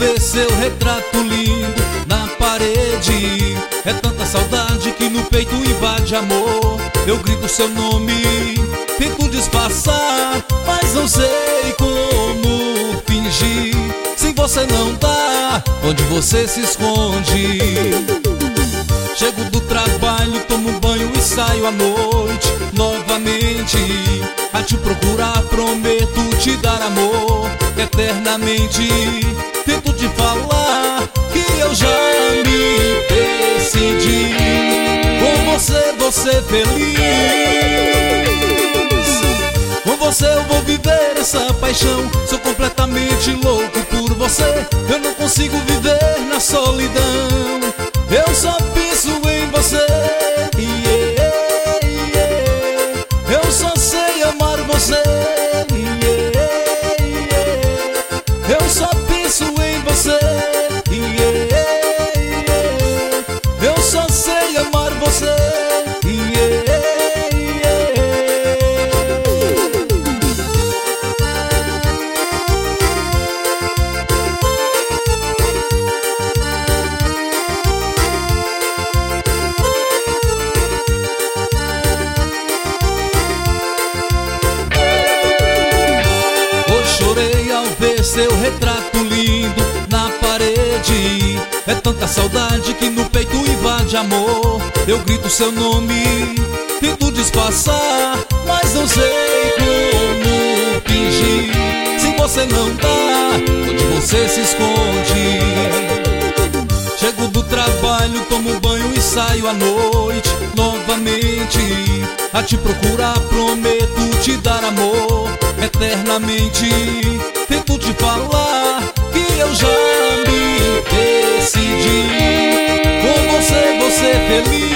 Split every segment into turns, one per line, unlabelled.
ver seu retrato lindo na parede. É tanta saudade que no peito invade amor. Eu grito seu nome, tento disfarçar, mas não sei como fingir. Sem você não dá, onde você se esconde? Chego do trabalho, tomo banho e saio à noite novamente a te procurar, prometo te dar amor eternamente. Tento te falar que eu já me decidi. Com você vou ser feliz, com você eu vou viver essa paixão. Sou completamente louco por você, eu não consigo viver na solidão. Eu só penso em você, yeah, yeah. Eu só sei amar você, yeah, yeah. Eu só penso em você, yeah, yeah. Eu só sei amar você, yeah, yeah. Chorei ao ver seu retrato lindo na parede. É tanta saudade que no peito invade amor. Eu grito seu nome, tento disfarçar, mas não sei como fingir. Sem você não dá, onde você se esconde? Chego do trabalho, tomo banho e saio à noite novamente a te procurar, prometo te dar amor eternamente. Tento te falar que eu já me decidi. Com você vou ser feliz,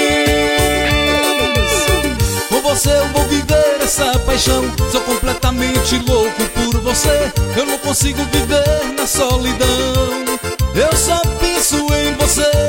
com você eu vou viver essa paixão. Sou completamente louco por você, eu não consigo viver na solidão. Eu só penso em você,